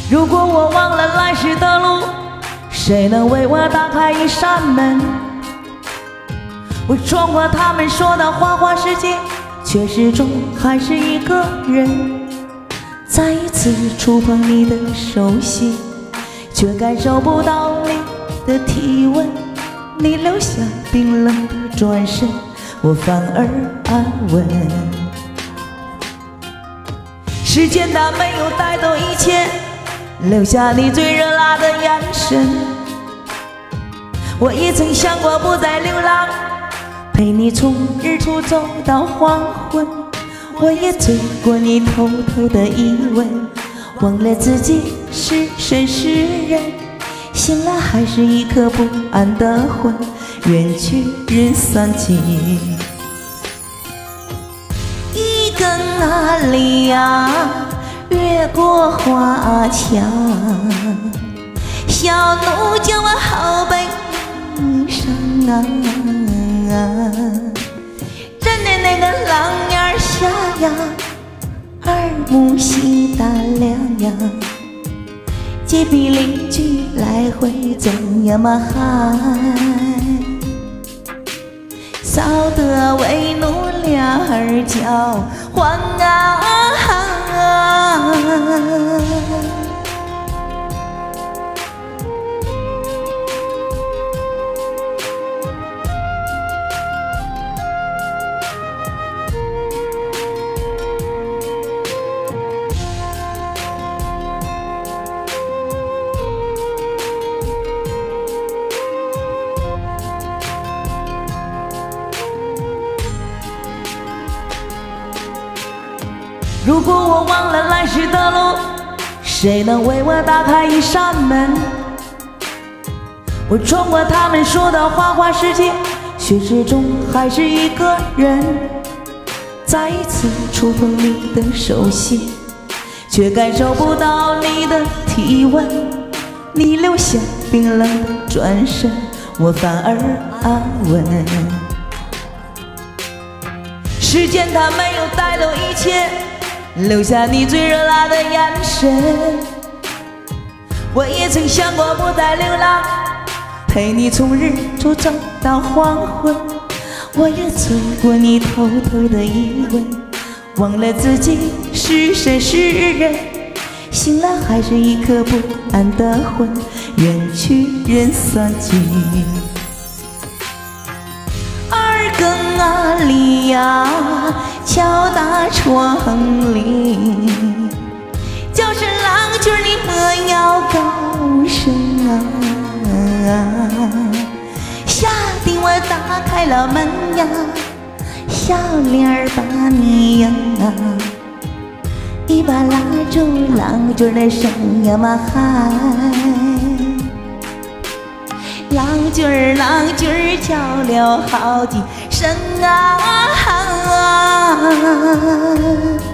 如果我忘了来时的路，谁能为我打开一扇门？我闯过他们说的花花世界，却始终还是一个人。再一次触碰你的手心，却感受不到你的体温。你留下冰冷的转身，我反而安稳。时间它没有带走一切，留下你最热辣的眼神。我也曾想过不再流浪，陪你从日出走到黄昏。我也醉过你偷偷的疑问，忘了自己是神是人，醒来还是一颗不安的魂，远去人散尽。一个哪里呀，越过花墙，小奴叫我后背上啊，站在那个廊檐下呀，耳目细打量呀，街边邻居来回怎样嘛喊，扫得为奴俩儿交换啊。如果我忘了来时的路，谁能为我打开一扇门？我闯过他们说的花花世界，却始终还是一个人。再一次触碰你的手心，却感受不到你的体温。你留下冰冷的转身，我反而安稳。时间它没有带走一切，留下你最热辣的眼神。我也曾想过不再流浪，陪你从日出走到黄昏。我也醉过你偷偷的疑问，忘了自己是神是人，醒来还是一颗不安的魂，远去人散尽。二更哪里呀，敲打窗棂，叫声郎君你莫要高声啊。下地我打开了门呀，小脸儿把你迎啊，一把拉住郎君的手呀嘛喊，郎君郎君叫了好几声啊。